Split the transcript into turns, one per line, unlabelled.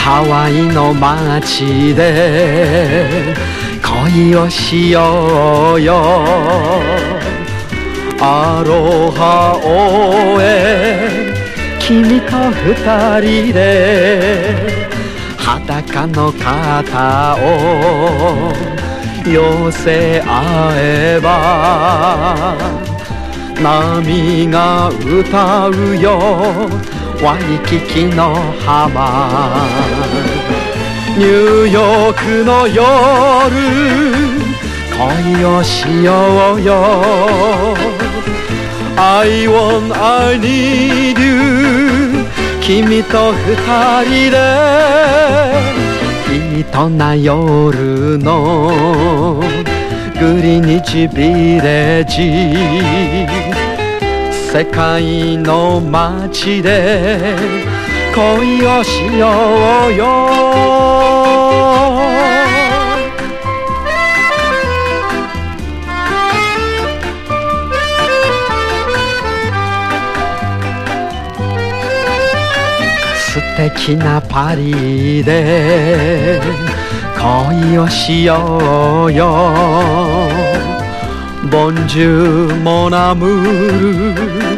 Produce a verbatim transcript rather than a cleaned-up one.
ハワイの街で恋をしようよ。アロハオへ君と二人で裸の肩を寄せ合えば波が歌うよワイキキの浜。ニューヨークの夜恋をしようよ。 I want, I need you 君と二人で糸な夜のグリニチビレッジ世界の街で恋をしようよ。素敵なパリで恋をしようよ。ボンジュールモナムール